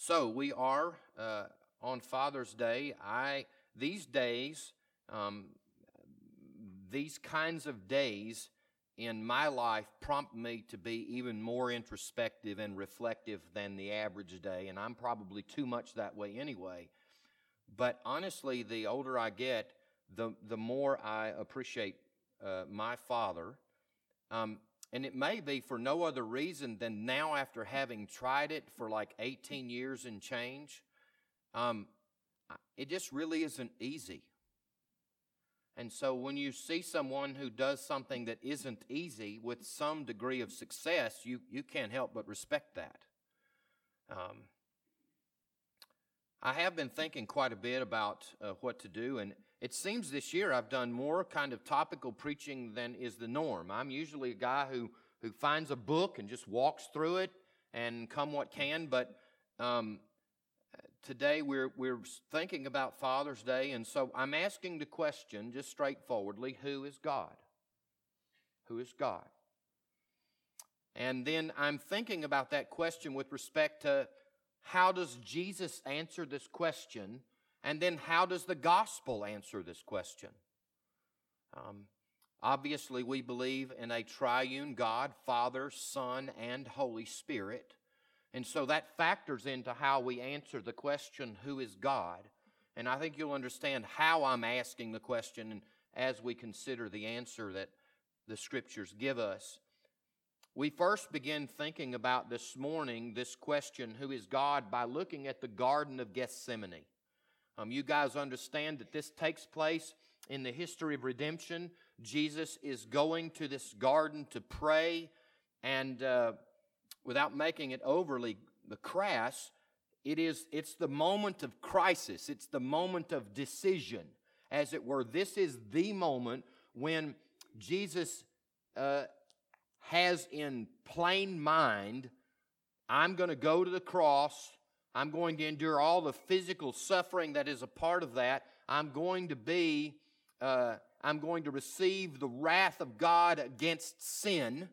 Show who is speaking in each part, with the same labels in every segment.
Speaker 1: So we are on Father's Day. These days, these kinds of days in my life prompt me to be even more introspective and reflective than the average day, and I'm probably too much that way anyway. But honestly, the older I get, the more I appreciate my father. And it may be for no other reason than now, after having tried it for like 18 years and change, it just really isn't easy. And so when you see someone who does something that isn't easy with some degree of success, you can't help but respect that. I have been thinking quite a bit about what to do, and it seems this year I've done more kind of topical preaching than is the norm. I'm usually a guy who finds a book and just walks through it and come what can, but today we're thinking about Father's Day, and so I'm asking the question just straightforwardly, who is God? Who is God? And then I'm thinking about that question with respect to how does Jesus answer this question, and then how does the gospel answer this question? Obviously, we believe in a triune God, Father, Son, and Holy Spirit. And so that factors into how we answer the question, who is God? And I think you'll understand how I'm asking the question as we consider the answer that the Scriptures give us. We first begin thinking about this morning, this question, who is God, by looking at the Garden of Gethsemane. You guys understand that this takes place in the history of redemption. Jesus is going to this garden to pray, and without making it overly crass, it's the moment of crisis. It's the moment of decision, as it were. This is the moment when Jesus has in plain mind, I'm going to go to the cross. I'm going to endure all the physical suffering that is a part of that. I'm going to receive the wrath of God against sin.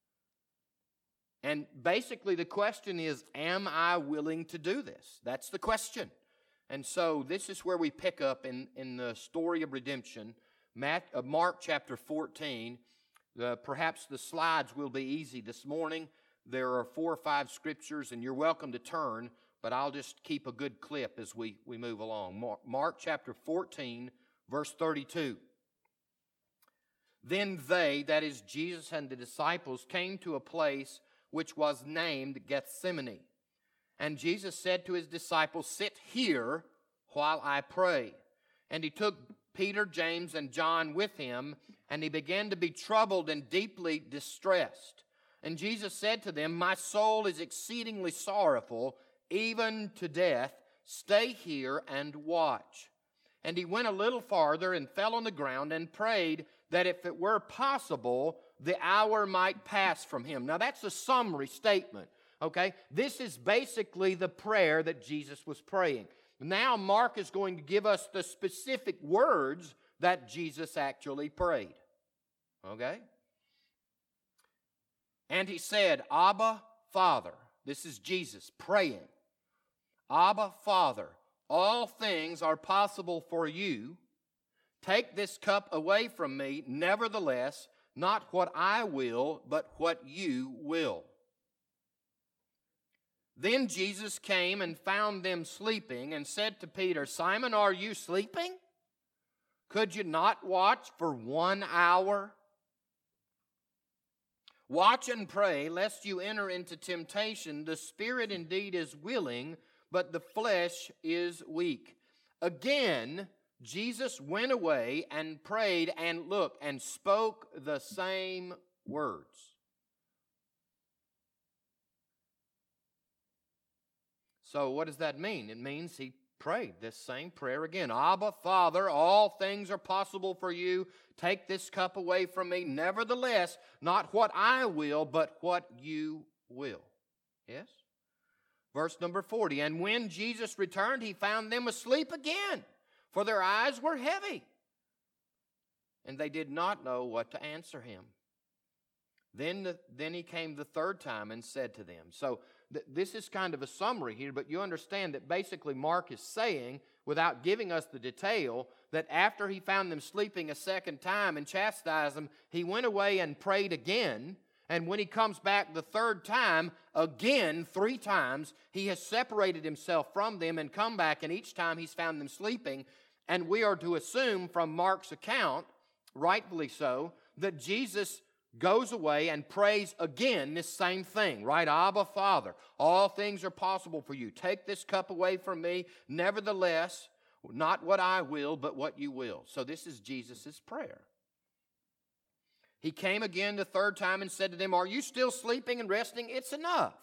Speaker 1: And basically the question is, am I willing to do this? That's the question. And so this is where we pick up in the story of redemption, Mark chapter 14. Perhaps the slides will be easy this morning. There are 4 or 5 scriptures, and you're welcome to turn, but I'll just keep a good clip as we move along. Mark chapter 14, verse 32. Then they, that is Jesus and the disciples, came to a place which was named Gethsemane. And Jesus said to his disciples, sit here while I pray. And he took Peter, James, and John with him, and he began to be troubled and deeply distressed. And Jesus said to them, my soul is exceedingly sorrowful, even to death. Stay here and watch. And he went a little farther and fell on the ground and prayed that if it were possible, the hour might pass from him. Now that's a summary statement, okay? This is basically the prayer that Jesus was praying. Now Mark is going to give us the specific words that Jesus actually prayed, okay? And he said, Abba, Father. This is Jesus praying. Abba, Father, all things are possible for you. Take this cup away from me. Nevertheless, not what I will, but what you will. Then Jesus came and found them sleeping and said to Peter, Simon, are you sleeping? Could you not watch for 1 hour? Watch and pray, lest you enter into temptation. The spirit indeed is willing, but the flesh is weak. Again, Jesus went away and prayed and looked and spoke the same words. So what does that mean? It means he prayed this same prayer again. Abba, Father, all things are possible for you. Take this cup away from me. Nevertheless, not what I will, but what you will. Yes? Verse number 40. And when Jesus returned, he found them asleep again, for their eyes were heavy, and they did not know what to answer him. Then he came the third time and said to them. So this is kind of a summary here, but you understand that basically Mark is saying, without giving us the detail, that after he found them sleeping a second time and chastised them, he went away and prayed again. And when he comes back the third time, again, 3 times, he has separated himself from them and come back, and each time he's found them sleeping. And we are to assume from Mark's account, rightfully so, that Jesus goes away and prays again this same thing, right? Abba, Father, all things are possible for you. Take this cup away from me. Nevertheless, not what I will, but what you will. So this is Jesus' prayer. He came again the third time and said to them, are you still sleeping and resting? It's enough.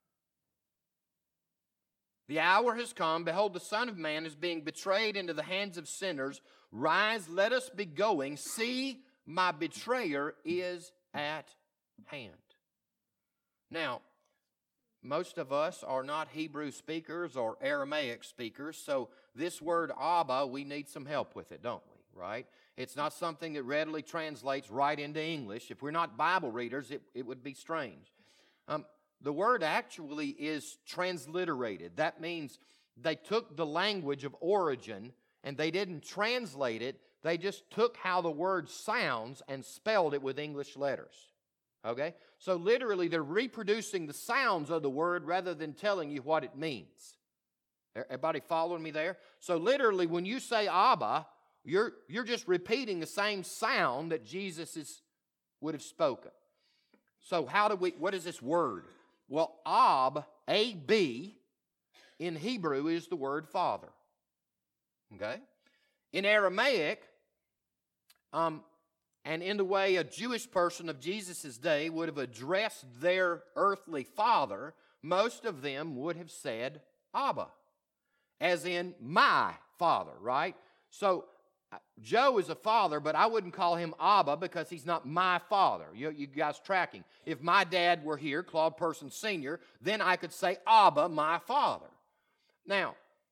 Speaker 1: The hour has come. Behold, the Son of Man is being betrayed into the hands of sinners. Rise, let us be going. See, my betrayer is at hand. Now, most of us are not Hebrew speakers or Aramaic speakers, so this word Abba, we need some help with it, don't we? Right? It's not something that readily translates right into English. If we're not Bible readers, it would be strange. The word actually is transliterated. That means they took the language of origin and they didn't translate it. They just took how the word sounds and spelled it with English letters. Okay? So literally they're reproducing the sounds of the word rather than telling you what it means. Everybody following me there? So literally when you say Abba, you're just repeating the same sound that Jesus would have spoken. So what is this word? Well, Ab, A-B, in Hebrew is the word Father. Okay? In Aramaic, and in the way a Jewish person of Jesus' day would have addressed their earthly father, most of them would have said Abba, as in my father, right? So Joe is a father, but I wouldn't call him Abba because he's not my father. You guys tracking? If my dad were here, Claude Person Sr., then I could say Abba, my father. Now,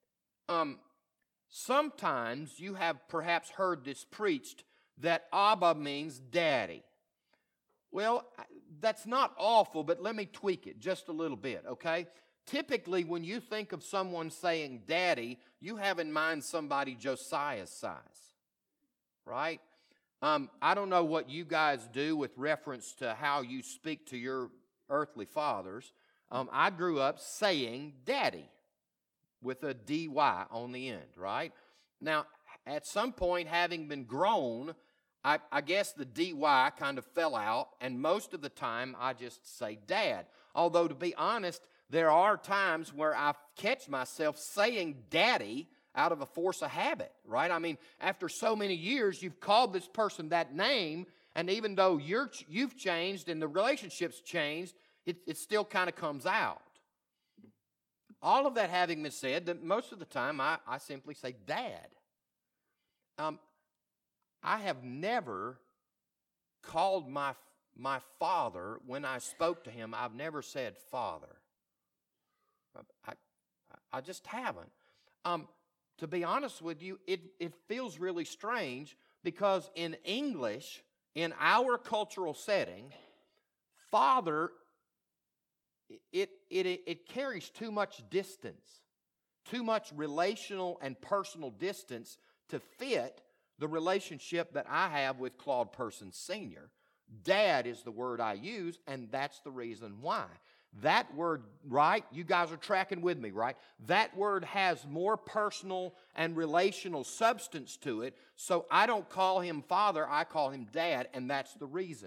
Speaker 1: sometimes you have perhaps heard this preached that Abba means daddy. Well, that's not awful, but let me tweak it just a little bit, okay? Typically, when you think of someone saying daddy, you have in mind somebody Josiah's size, right? I don't know what you guys do with reference to how you speak to your earthly fathers. I grew up saying daddy with a D-Y on the end, right? Now, at some point, having been grown, I guess the D-Y kind of fell out, and most of the time I just say dad. Although, to be honest, there are times where I catch myself saying daddy out of a force of habit, right? I mean, after so many years, you've called this person that name, and even though you've changed and the relationship's changed, it still kind of comes out. All of that having been said, that most of the time I simply say dad. I have never called my father when I spoke to him. I've never said father. I just haven't. To be honest with you, it feels really strange because in English, in our cultural setting, father, it carries too much distance, too much relational and personal distance to fit the relationship that I have with Claude Person Sr. Dad is the word I use, and that's the reason why. That word, right? You guys are tracking with me, right? That word has more personal and relational substance to it, so I don't call him father, I call him dad, and that's the reason.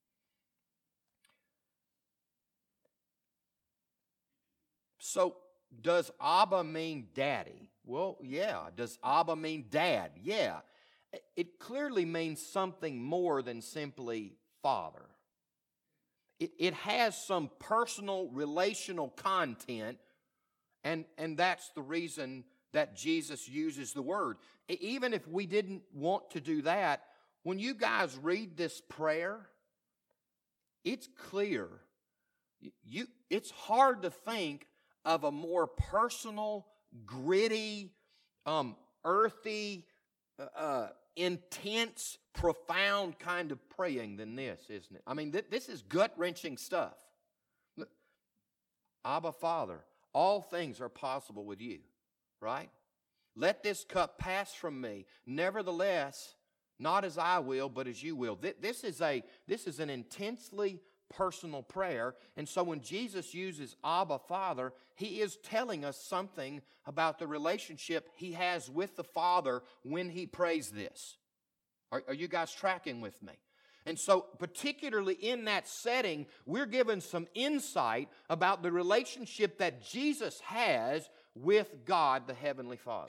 Speaker 1: So, does Abba mean daddy? Well, yeah. Does Abba mean dad? Yeah. It clearly means something more than simply father. It has some personal, relational content, and that's the reason that Jesus uses the word. Even if we didn't want to do that, when you guys read this prayer, it's clear. It's hard to think of a more personal, gritty, earthy, intense, profound kind of praying than this, isn't it? I mean, this is gut-wrenching stuff. Abba, Father, all things are possible with you, right? Let this cup pass from me. Nevertheless, not as I will, but as you will. This is an intensely personal prayer. And so when Jesus uses Abba, Father, He is telling us something about the relationship He has with the Father when He prays this. Are you guys tracking with me? And so, particularly in that setting, we're given some insight about the relationship that Jesus has with God, the Heavenly Father.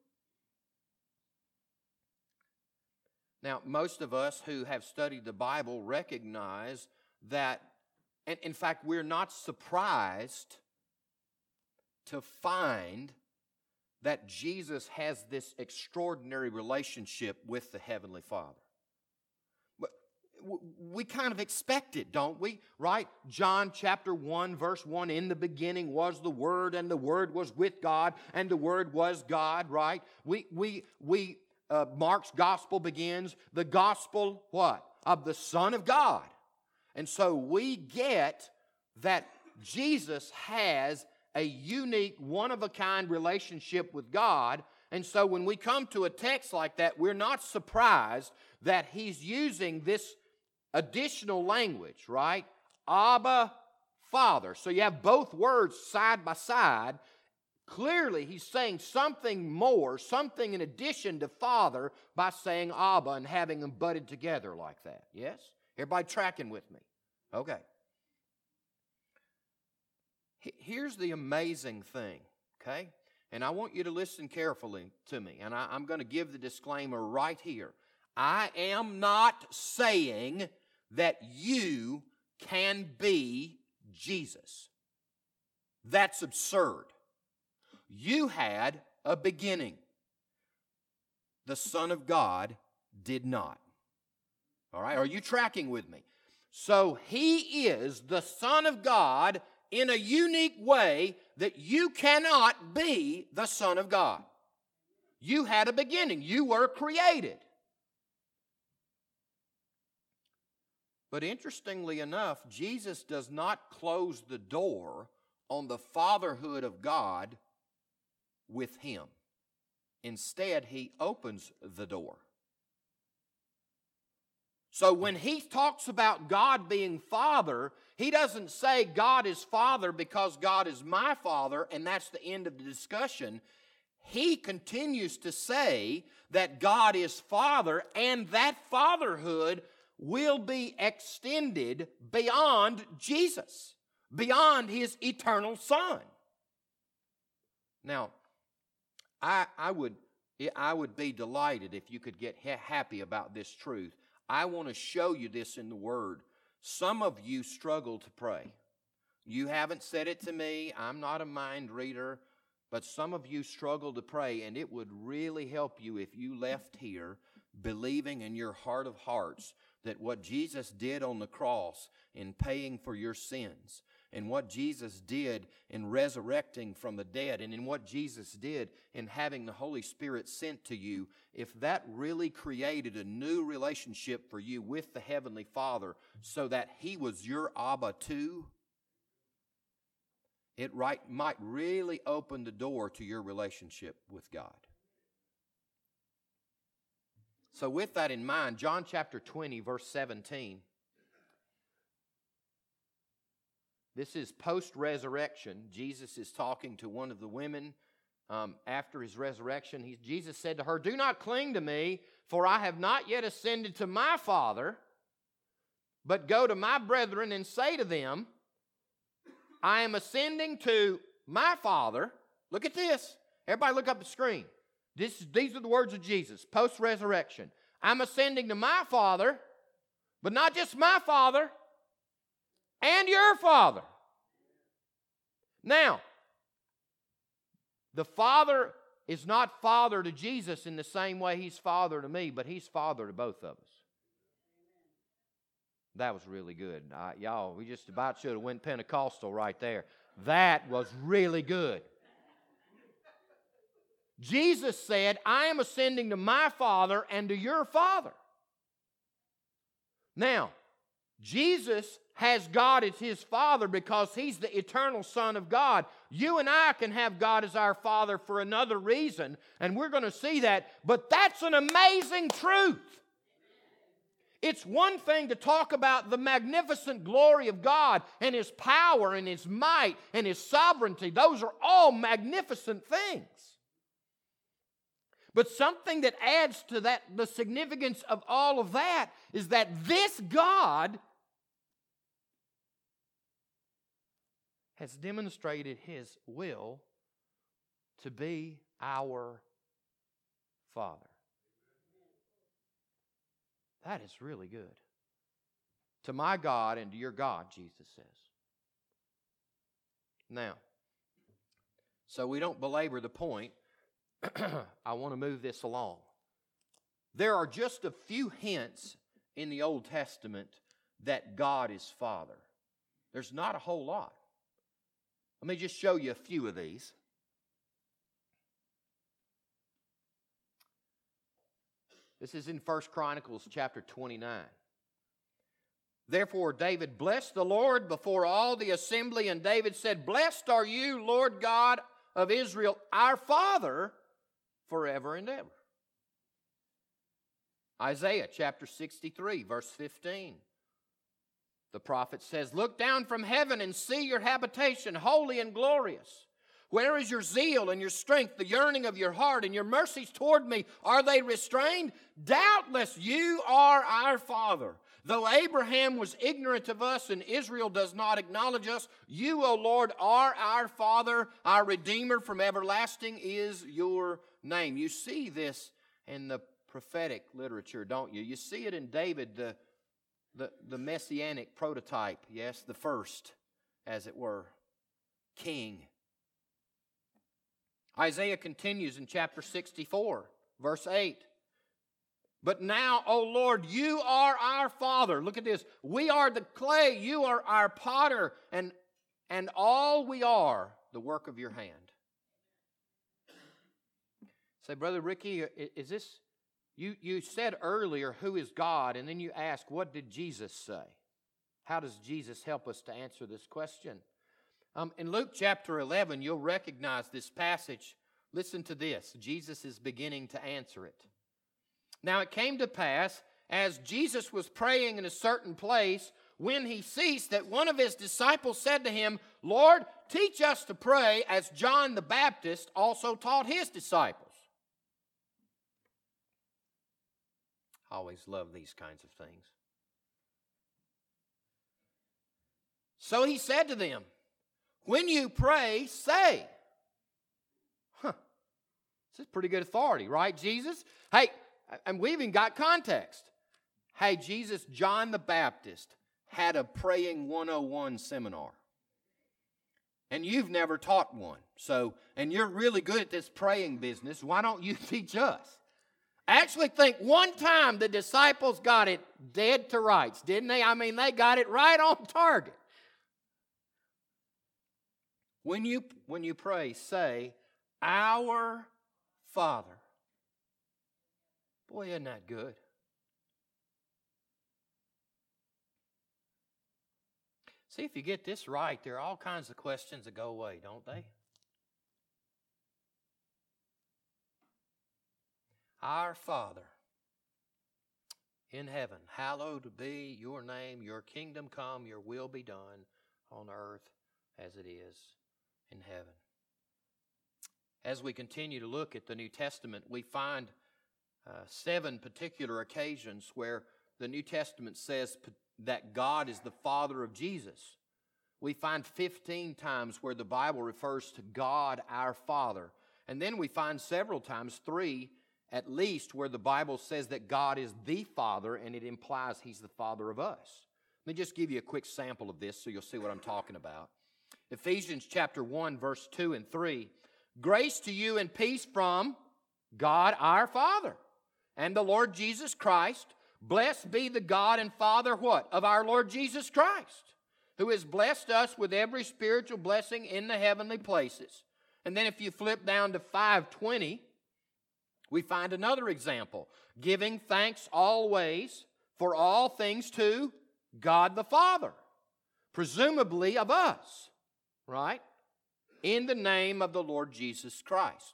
Speaker 1: Now, most of us who have studied the Bible recognize that, and in fact, we're not surprised to find that Jesus has this extraordinary relationship with the Heavenly Father. We kind of expect it, don't we? Right? John chapter 1, verse 1, in the beginning was the Word, and the Word was with God, and the Word was God, right? Mark's gospel begins, the gospel, what? Of the Son of God. And so we get that Jesus has a unique, one-of-a-kind relationship with God. And so when we come to a text like that, we're not surprised that He's using this additional language, right? Abba, Father. So you have both words side by side. Clearly, He's saying something more, something in addition to Father by saying Abba and having them butted together like that. Yes? Everybody tracking with me? Okay. Here's the amazing thing, okay? And I want you to listen carefully to me. And I'm going to give the disclaimer right here. I am not saying that you can be Jesus. That's absurd. You had a beginning. The Son of God did not. All right, are you tracking with me? So He is the Son of God in a unique way that you cannot be the Son of God. You had a beginning. You were created. But interestingly enough, Jesus does not close the door on the fatherhood of God with Him. Instead, He opens the door. So when He talks about God being Father, He doesn't say God is Father because God is my Father, and that's the end of the discussion. He continues to say that God is Father, and that fatherhood will be extended beyond Jesus, beyond His eternal Son. Now, I would be delighted if you could get happy about this truth. I want to show you this in the Word. Some of you struggle to pray. You haven't said it to me. I'm not a mind reader. But some of you struggle to pray, and it would really help you if you left here believing in your heart of hearts that what Jesus did on the cross in paying for your sins, and what Jesus did in resurrecting from the dead, and in what Jesus did in having the Holy Spirit sent to you, if that really created a new relationship for you with the Heavenly Father so that He was your Abba too, it might really open the door to your relationship with God. So with that in mind, John chapter 20, verse 17. This is post-resurrection. Jesus is talking to one of the women after His resurrection. Jesus said to her, "Do not cling to me, for I have not yet ascended to my Father, but go to my brethren and say to them, I am ascending to my Father." Look at this. Everybody look up at the screen. These are the words of Jesus, post-resurrection. I'm ascending to my Father, but not just my Father, and your Father. Now, the Father is not Father to Jesus in the same way He's Father to me, but He's Father to both of us. That was really good. Y'all, we just about should have went Pentecostal right there. That was really good. Jesus said, I am ascending to my Father and to your Father. Now, Jesus has God as His Father because He's the eternal Son of God. You and I can have God as our Father for another reason, and we're going to see that, but that's an amazing truth. It's one thing to talk about the magnificent glory of God and His power and His might and His sovereignty. Those are all magnificent things. But something that adds to that, the significance of all of that, is that this God has demonstrated His will to be our Father. That is really good. To my God and to your God, Jesus says. Now, so we don't belabor the point, I want to move this along. There are just a few hints in the Old Testament that God is Father. There's not a whole lot. Let me just show you a few of these. This is in 1 Chronicles chapter 29. Therefore David blessed the Lord before all the assembly, and David said, Blessed are you, Lord God of Israel, our Father, forever and ever. Isaiah chapter 63, verse 15. The prophet says, Look down from heaven and see your habitation, holy and glorious. Where is your zeal and your strength, the yearning of your heart, and your mercies toward me? Are they restrained? Doubtless you are our Father. Though Abraham was ignorant of us and Israel does not acknowledge us, you, O Lord, are our Father, our Redeemer from everlasting is your name. You see this in the prophetic literature, don't you? You see it in David, the messianic prototype, yes, the first, as it were, king. Isaiah continues in chapter 64, verse 8. But now, O Lord, you are our Father. Look at this. We are the clay, you are our potter, and all we are the work of your hand. Say, Brother Ricky, is this, you said earlier, who is God? And then you asked, what did Jesus say? How does Jesus help us to answer this question? In Luke chapter 11, you'll recognize this passage. Listen to this. Jesus is beginning to answer it. Now it came to pass, as Jesus was praying in a certain place, when he ceased, that one of his disciples said to him, Lord, teach us to pray as John the Baptist also taught his disciples. I always love these kinds of things. So he said to them, when you pray, say. This is pretty good authority, right, Jesus? Hey, and we even got context. Hey, Jesus, John the Baptist had a Praying 101 seminar. And you've never taught one. And you're really good at this praying business. Why don't you teach us? I actually think one time the disciples got it dead to rights, didn't they? I mean, they got it right on target. When you pray, say, Our Father. Boy, isn't that good? See, if you get this right, there are all kinds of questions that go away, don't they? Our Father in heaven, hallowed be your name, your kingdom come, your will be done on earth as it is in heaven. As we continue to look at the New Testament, we find 7 particular occasions where the New Testament says that God is the Father of Jesus. We find 15 times where the Bible refers to God our Father. And then we find several times, 3 at least, where the Bible says that God is the Father and it implies He's the Father of us. Let me just give you a quick sample of this so you'll see what I'm talking about. Ephesians chapter 1, verse 2 and 3. Grace to you and peace from God our Father and the Lord Jesus Christ. Blessed be the God and Father, what? Of our Lord Jesus Christ, who has blessed us with every spiritual blessing in the heavenly places. And then if you flip down to 5:20, we find another example. Giving thanks always for all things to God the Father, presumably of us, right? In the name of the Lord Jesus Christ.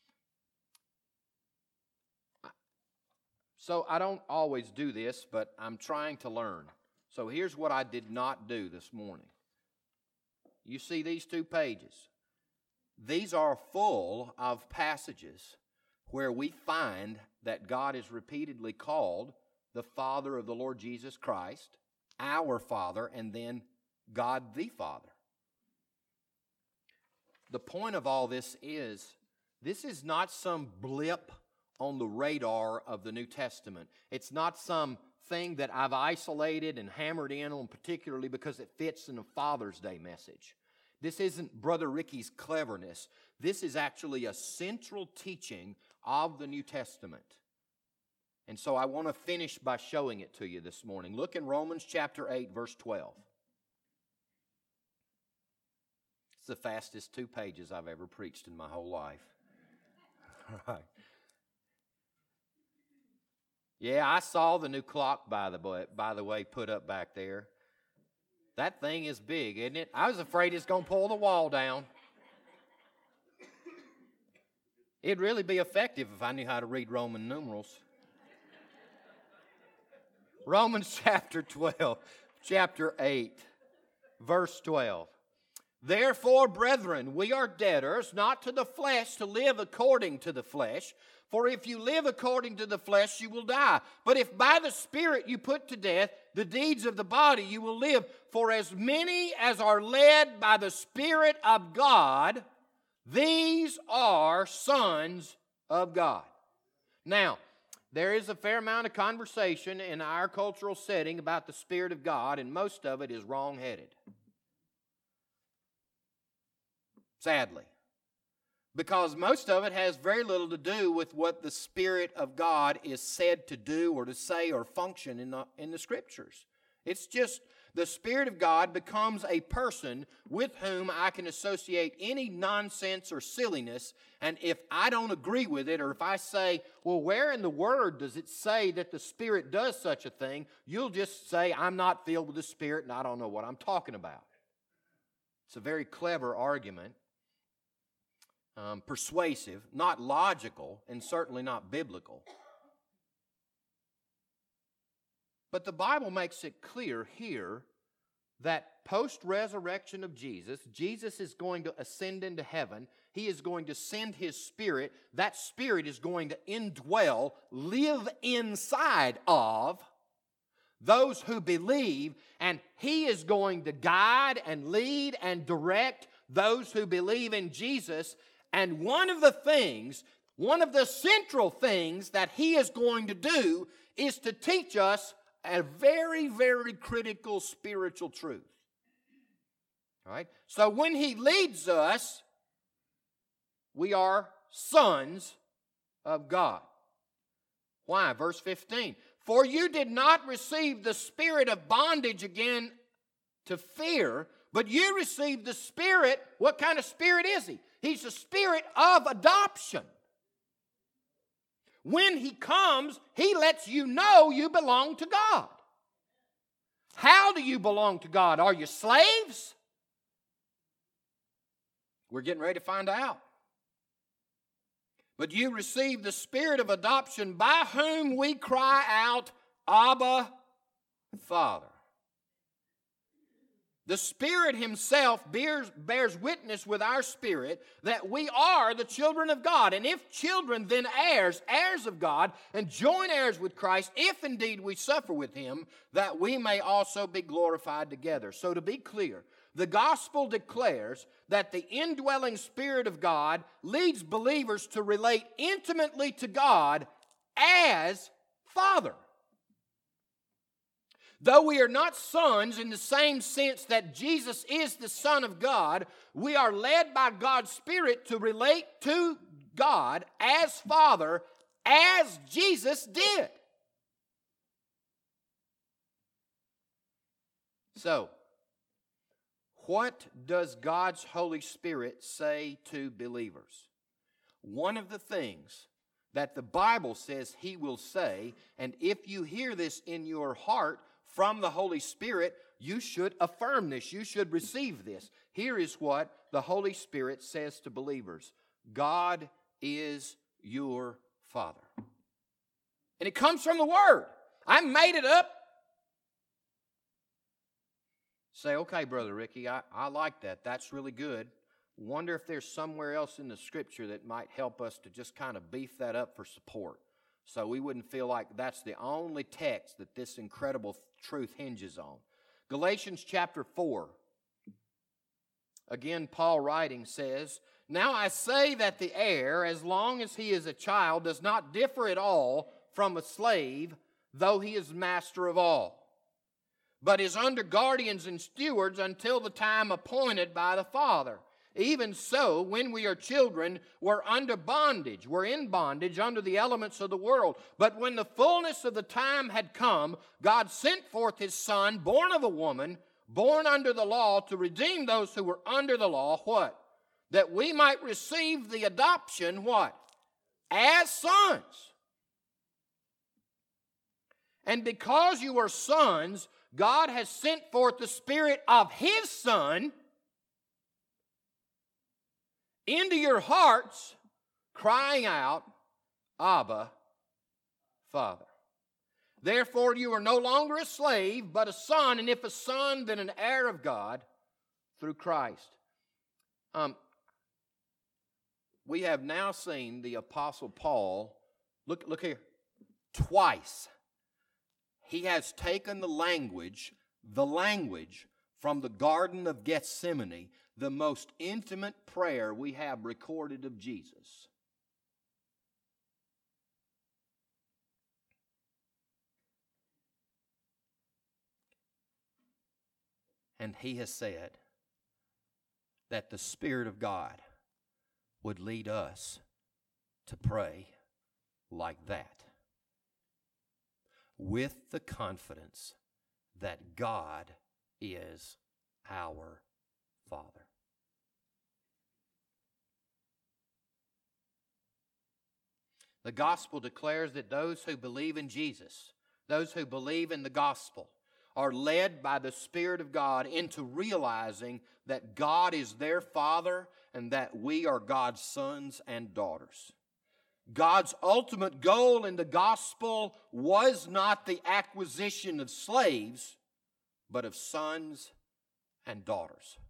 Speaker 1: So I don't always do this, but I'm trying to learn. So here's what I did not do this morning. You see these 2 pages. These are full of passages where we find that God is repeatedly called the Father of the Lord Jesus Christ, our Father, and then God the Father. The point of all this is not some blip on the radar of the New Testament. It's not some thing that I've isolated and hammered in on particularly because it fits in a Father's Day message. This isn't Brother Ricky's cleverness. This is actually a central teaching of the New Testament. And so I want to finish by showing it to you this morning. Look in Romans chapter 8, verse 12. It's the fastest 2 pages I've ever preached in my whole life. All right. Yeah, I saw the new clock, by the way, put up back there. That thing is big, isn't it? I was afraid it's going to pull the wall down. It'd really be effective if I knew how to read Roman numerals. Romans chapter 8, verse 12. Therefore, brethren, we are debtors, not to the flesh, to live according to the flesh. For if you live according to the flesh, you will die. But if by the Spirit you put to death the deeds of the body, you will live. For as many as are led by the Spirit of God, these are sons of God. Now, there is a fair amount of conversation in our cultural setting about the Spirit of God, and most of it is wrong-headed. Sadly. Because most of it has very little to do with what the Spirit of God is said to do or to say or function in the Scriptures. It's just the Spirit of God becomes a person with whom I can associate any nonsense or silliness, and if I don't agree with it, or if I say, well, where in the Word does it say that the Spirit does such a thing, you'll just say, I'm not filled with the Spirit and I don't know what I'm talking about. It's a very clever argument. Persuasive, not logical, and certainly not biblical. But the Bible makes it clear here that post-resurrection of Jesus, Jesus is going to ascend into heaven. He is going to send His Spirit. That Spirit is going to indwell, live inside of those who believe, and He is going to guide and lead and direct those who believe in Jesus. And one of the central things that He is going to do is to teach us a very, very critical spiritual truth. All right? So when He leads us, we are sons of God. Why? Verse 15. For you did not receive the spirit of bondage again to fear, but you received the Spirit. What kind of Spirit is He? He's the Spirit of adoption. When He comes, He lets you know you belong to God. How do you belong to God? Are you slaves? We're getting ready to find out. But you received the Spirit of adoption, by whom we cry out, Abba, Father. The Spirit Himself bears witness with our spirit that we are the children of God. And if children, then heirs, heirs of God, and joint heirs with Christ, if indeed we suffer with Him, that we may also be glorified together. So to be clear, the gospel declares that the indwelling Spirit of God leads believers to relate intimately to God as Father. Though we are not sons in the same sense that Jesus is the Son of God, we are led by God's Spirit to relate to God as Father, as Jesus did. So, what does God's Holy Spirit say to believers? One of the things that the Bible says He will say, and if you hear this in your heart, from the Holy Spirit, you should affirm this. You should receive this. Here is what the Holy Spirit says to believers. God is your Father. And it comes from the Word. I made it up. Say, okay, Brother Ricky, I like that. That's really good. Wonder if there's somewhere else in the Scripture that might help us to just kind of beef that up for support, so we wouldn't feel like that's the only text that this incredible truth hinges on. Galatians chapter 4. Again, Paul writing says, "Now I say that the heir, as long as he is a child, does not differ at all from a slave, though he is master of all, but is under guardians and stewards until the time appointed by the Father. Even so, when we are children, we're under bondage. We're in bondage under the elements of the world. But when the fullness of the time had come, God sent forth His Son, born of a woman, born under the law, to redeem those who were under the law." What? That we might receive the adoption, what? As sons. And because you are sons, God has sent forth the Spirit of His Son into your hearts, crying out, "Abba, Father." Therefore you are no longer a slave, but a son, and if a son, then an heir of God through Christ. We have now seen the Apostle Paul, look here, twice. He has taken the language from the Garden of Gethsemane, the most intimate prayer we have recorded of Jesus. And he has said that the Spirit of God would lead us to pray like that, with the confidence that God is our Father. The gospel declares that those who believe in Jesus, those who believe in the gospel, are led by the Spirit of God into realizing that God is their Father and that we are God's sons and daughters. God's ultimate goal in the gospel was not the acquisition of slaves, but of sons and daughters.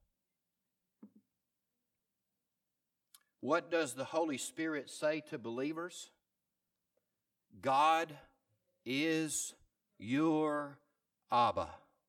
Speaker 1: What does the Holy Spirit say to believers? God is your Abba.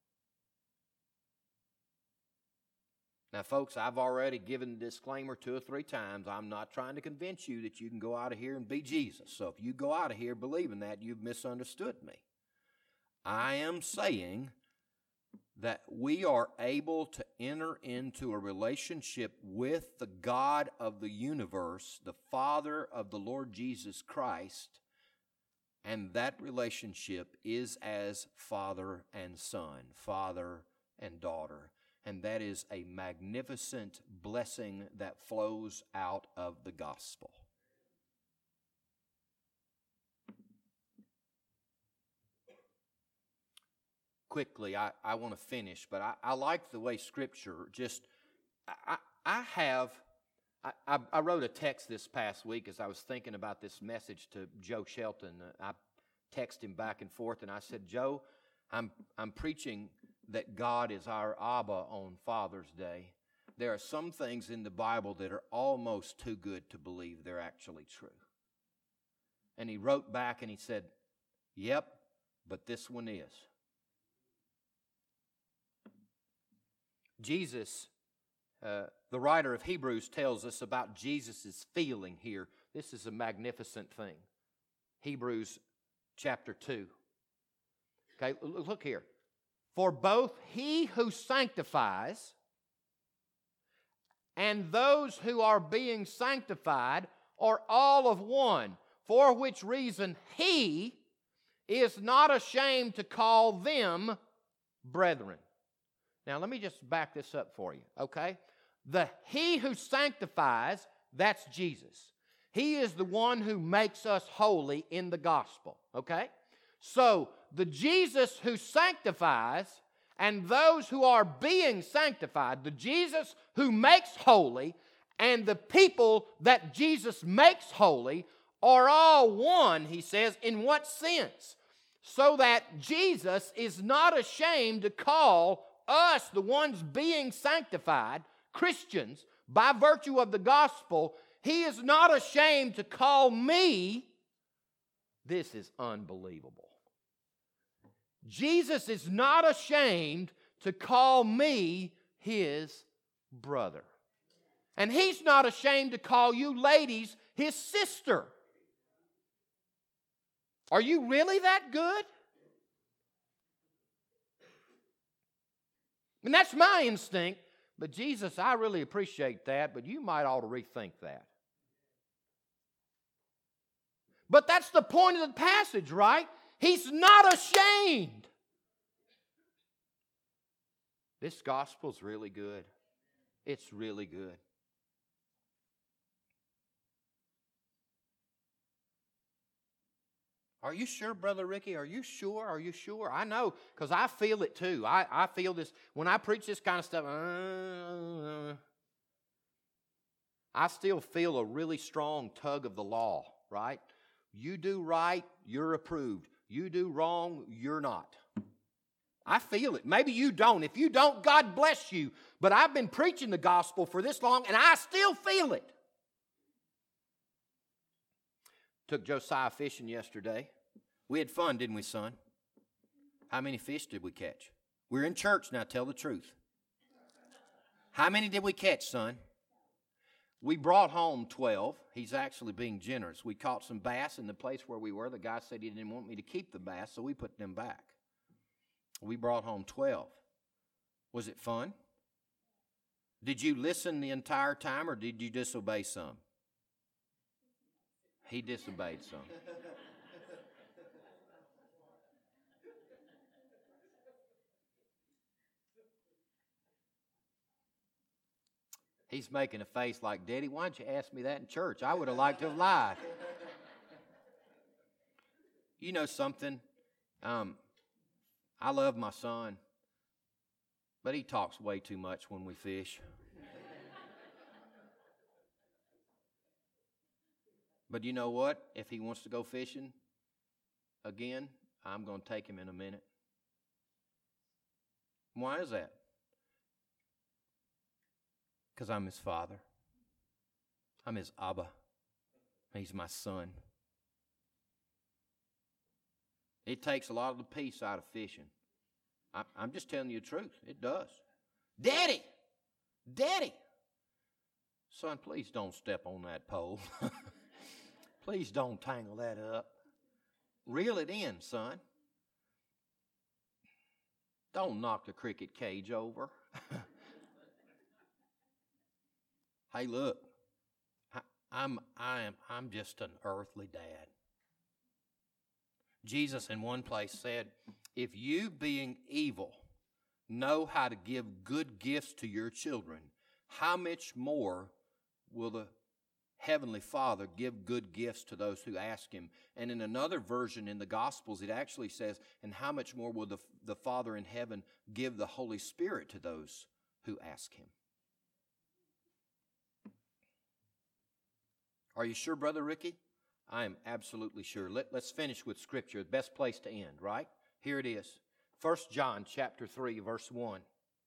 Speaker 1: Now, folks, I've already given the disclaimer 2 or 3 times. I'm not trying to convince you that you can go out of here and be Jesus. So if you go out of here believing that, you've misunderstood me. I am saying that we are able to enter into a relationship with the God of the universe, the Father of the Lord Jesus Christ, and that relationship is as father and son, father and daughter. And that is a magnificent blessing that flows out of the gospel. Quickly, I want to finish, but I like the way Scripture just, I wrote a text this past week as I was thinking about this message to Joe Shelton. I texted him back and forth, and I said, "Joe, I'm preaching that God is our Abba on Father's Day. There are some things in the Bible that are almost too good to believe they're actually true." And he wrote back and he said, "Yep, but this one is." Jesus, the writer of Hebrews tells us about Jesus' feeling here. This is a magnificent thing. Hebrews chapter 2. Okay, look here. "For both he who sanctifies and those who are being sanctified are all of one, for which reason he is not ashamed to call them brethren." Now, let me just back this up for you, okay? He who sanctifies, that's Jesus. He is the one who makes us holy in the gospel, okay? So, the Jesus who sanctifies and those who are being sanctified, the Jesus who makes holy and the people that Jesus makes holy are all one, he says. In what sense? So that Jesus is not ashamed to call us, the ones being sanctified, Christians, by virtue of the gospel. He is not ashamed to call me. This is unbelievable. Jesus is not ashamed to call me his brother. And he's not ashamed to call you ladies his sister. Are you really that good? And that's my instinct. But Jesus, I really appreciate that, but you might ought to rethink that. But that's the point of the passage, right? He's not ashamed. This gospel's really good. It's really good. Are you sure, Brother Ricky? Are you sure? Are you sure? I know, because I feel it too. I feel this. When I preach this kind of stuff, I still feel a really strong tug of the law, right? You do right, you're approved. You do wrong, you're not. I feel it. Maybe you don't. If you don't, God bless you. But I've been preaching the gospel for this long, and I still feel it. Took Josiah fishing yesterday. We had fun, didn't we, son? How many fish did we catch? We're in church now, tell the truth. How many did we catch, son? We brought home 12. He's actually being generous. We caught some bass in the place where we were. The guy said he didn't want me to keep the bass, so we put them back. We brought home 12. Was it fun? Did you listen the entire time, or did you disobey some? He disobeyed some. He's making a face like, Daddy, why didn't you ask me that in church? I would have liked to have lied. You know something? I love my son, but he talks way too much when we fish. But you know what? If he wants to go fishing again, I'm going to take him in a minute. Why is that? Because I'm his father. I'm his Abba. He's my son. It takes a lot of the peace out of fishing. I'm just telling you the truth. It does. Daddy! Daddy! Son, please don't step on that pole. Please don't tangle that up. Reel it in, son. Don't knock the cricket cage over. Hey, look. I'm just an earthly dad. Jesus in one place said, if you being evil know how to give good gifts to your children, how much more will the Heavenly Father give good gifts to those who ask Him? And in another version in the Gospels, it actually says, and how much more will the Father in heaven give the Holy Spirit to those who ask Him? Are you sure, Brother Ricky? I am absolutely sure. Let's finish with Scripture. The best place to end, right? Here it is. 1 John chapter 3, verse 1.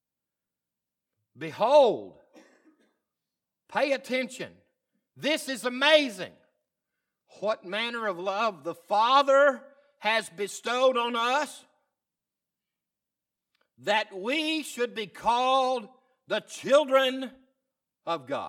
Speaker 1: Behold, pay attention. This is amazing. What manner of love the Father has bestowed on us, that we should be called the children of God.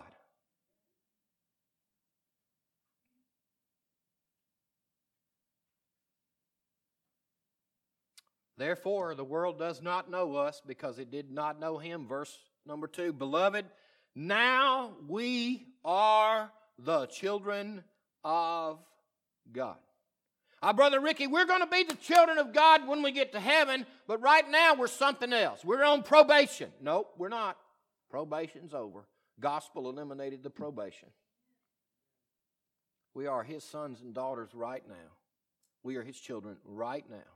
Speaker 1: Therefore, the world does not know us because it did not know Him. Verse number 2, Beloved, now we are the children of God. Brother Ricky, we're going to be the children of God when we get to heaven, but right now we're something else. We're on probation. Nope, we're not. Probation's over. Gospel eliminated the probation. We are His sons and daughters right now. We are His children right now.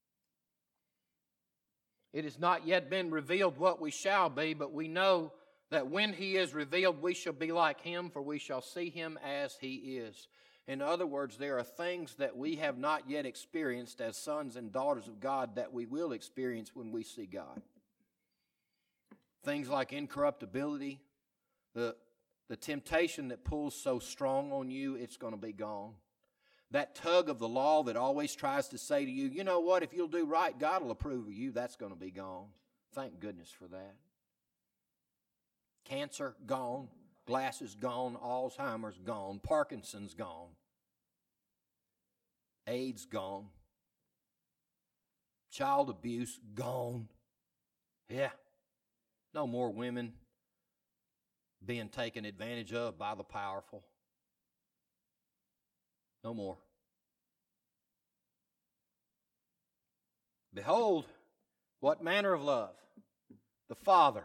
Speaker 1: It has not yet been revealed what we shall be, but we know that when He is revealed, we shall be like Him, for we shall see Him as He is. In other words, there are things that we have not yet experienced as sons and daughters of God that we will experience when we see God. Things like incorruptibility, the temptation that pulls so strong on you, it's going to be gone. That tug of the law that always tries to say to you, you know what, if you'll do right, God will approve of you, that's going to be gone. Thank goodness for that. Cancer, gone. Glasses, gone. Alzheimer's, gone. Parkinson's, gone. AIDS, gone. Child abuse, gone. Yeah. No more women being taken advantage of by the powerful. No more. Behold, what manner of love the Father,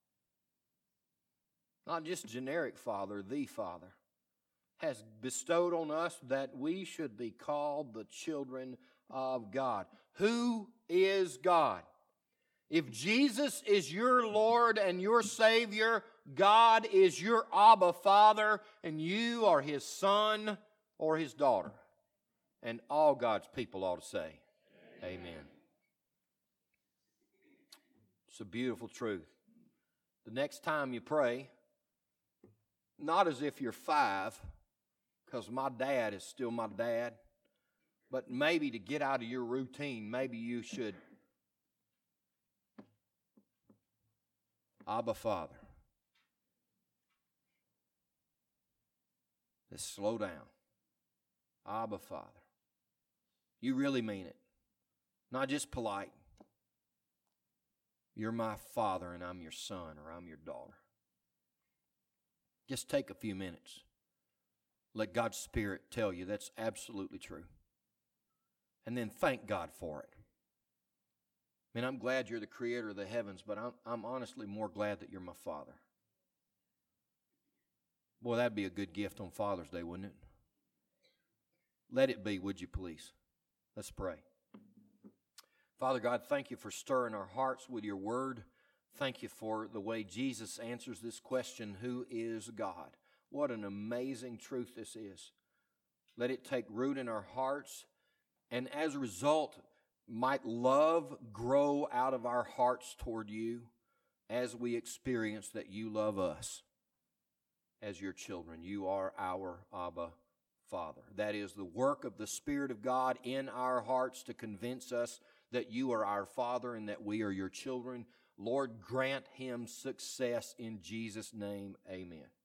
Speaker 1: not just generic Father, the Father, has bestowed on us that we should be called the children of God. Who is God? If Jesus is your Lord and your Savior, God is your Abba Father, and you are His son or His daughter. And all God's people ought to say, Amen. It's a beautiful truth. The next time you pray, not as if you're 5, because my dad is still my dad, but maybe to get out of your routine, maybe you should, Abba Father. Let's slow down. Abba Father. You really mean it. Not just polite. You're my father and I'm your son or I'm your daughter. Just take a few minutes. Let God's Spirit tell you that's absolutely true. And then thank God for it. I mean, I'm glad you're the creator of the heavens, but I'm honestly more glad that you're my father. Boy, that'd be a good gift on Father's Day, wouldn't it? Let it be, would you please? Let's pray. Father God, thank you for stirring our hearts with your word. Thank you for the way Jesus answers this question, who is God? What an amazing truth this is. Let it take root in our hearts, and as a result, might love grow out of our hearts toward you as we experience that you love us as your children. You are our Abba Father. That is the work of the Spirit of God in our hearts to convince us that you are our Father and that we are your children. Lord, grant him success in Jesus' name. Amen.